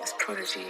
It's Prodigy.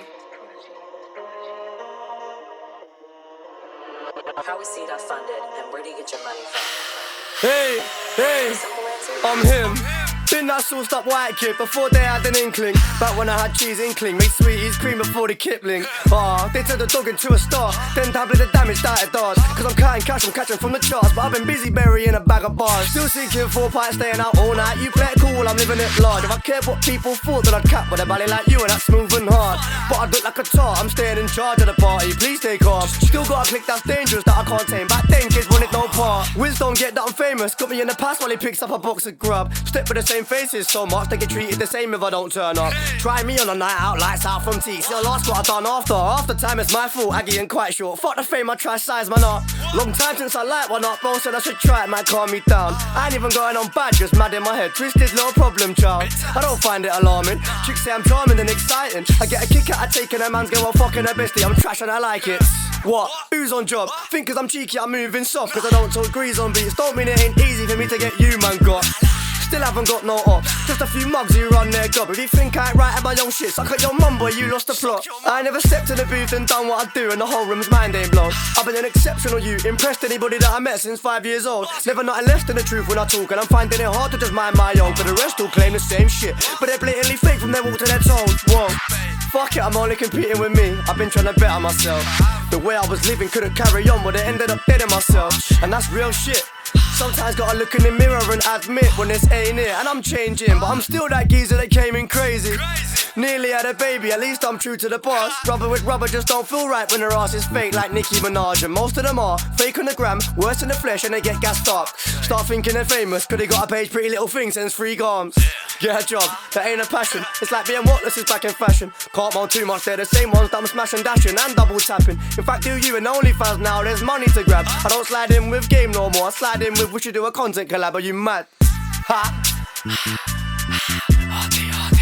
How is CDOT funded, and where do you get your money from? Hey, I'm him. Been that sauced up white kid before they had an inkling. Back when I had cheese inkling, made sweeties cream before the Kipling. They turned the dog into a star, then doubling the damage started dodge. Cause I'm counting cash, I'm catching from the charts, but I've been busy burying a bag of bars. Still seeking 4 pints, staying out all night. You play it cool, I'm living it large. If I cared what people thought, then I'd cap with a ballet like you, and that's smooth and hard. But I'd look like a tart, I'm staying in charge of the party. Please stay calm. Still got a click that's dangerous that I can't tame. Back then kids wanted no part. Wisdom get that I'm famous, got me in the past while he picks up a box of grub. Step with the same faces so much they get treated the same if I don't turn up. Try me on a night out, lights out from tea. Still lost what I done after. After time it's my fault, Aggie ain't quite short. Fuck the fame, I try size man up. Long time since I like one up, bro said I should try it, might calm me down. I ain't even going on bad, just mad in my head. Twisted, no problem, child. I don't find it alarming. Chicks say I'm charming and exciting. I get a kick out of taking a man's girl while fucking a bestie. I'm trash and I like it. What? Who's on job? Think cause I'm cheeky, I'm moving soft. Cause I don't talk grease on beats. Don't mean it ain't easy for me to get you, man, got. Still haven't got no ops. Just a few mugs who run their job. If you think I ain't right at my own shit, suck at your mum, boy, you lost the plot. I ain't never stepped in the booth and done what I do, and the whole room's mind ain't blown. I've been an exceptional you, impressed anybody that I met since 5 years old. Never nothing less than the truth when I talk, and I'm finding it hard to just mind my own. But the rest all claim the same shit, but they're blatantly fake from their walk to their tone. Whoa. Fuck it, I'm only competing with me. I've been trying to better myself. The way I was living couldn't carry on, but it ended up dead in myself. And that's real shit. Sometimes gotta look in the mirror and admit when this ain't it. And I'm changing, but I'm still that geezer that came in crazy. Nearly had a baby, at least I'm true to the boss. Rubber with rubber just don't feel right when their ass is fake like Nicki Minaj. And most of them are fake on the gram, worse in the flesh, and they get gassed up. Start thinking they're famous, cause they got a page Pretty Little Thing sends free garms. Get a job, that ain't a passion. It's like being whatless is back in fashion. Can't moan too much, they're the same ones that I'm smashing, dashing and double tapping. In fact, do you and OnlyFans now, there's money to grab. I don't slide in with game no more, I slide in with we should do a content collab, are you mad? Ha? RT.